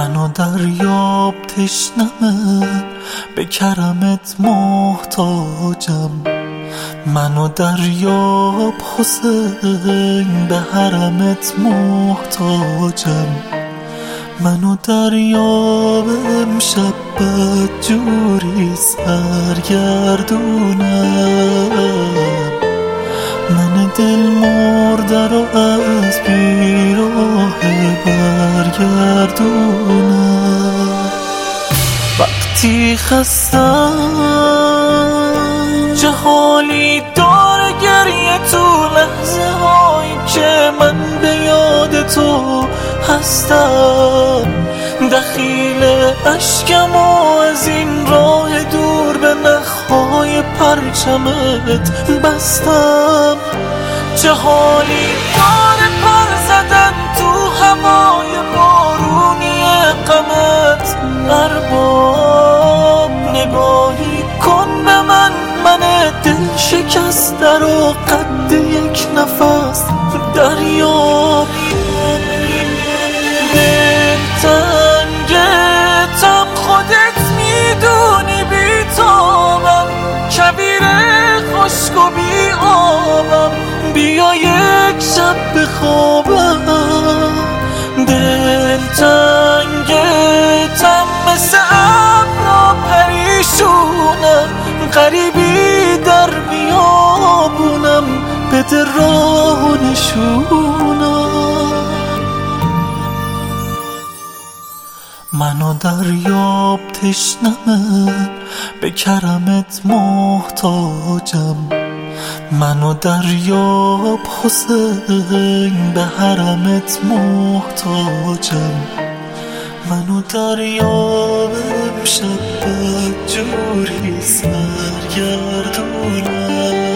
من و دریاب تشنمه، به کرمت محتاجم. من و دریاب حسین، به حرمت محتاجم. من و دریاب امشب بدجوری سرگردونم. من دل مرده رو از بیراه برگردونم. وقتی خستم چه حالی داره گریه تو لحظه هایی که من به یاد تو هستم. دخیل اشکم و از این راه دور به نخهای پرچمت بستم. چه حالی داره پر زدن تو هوای بارونی غمت. ارباب نگاهی کن به من، من دل شکسته رو قد یک نفس دریاب. دلتنگتم خودت میدونی بیتابم، کویر خشک و بی آبم. بیا یک شب بخوابم. دلتنگتم مثل ابرا پریشونم، غریبی در بیابونم، بده راه و نشونم. من و دریاب تشنمه، به کرمت محتاجم. من و دریاب حسین، به حرمت محتاجم. من و دریاب امشب بدجوری سرگردونم.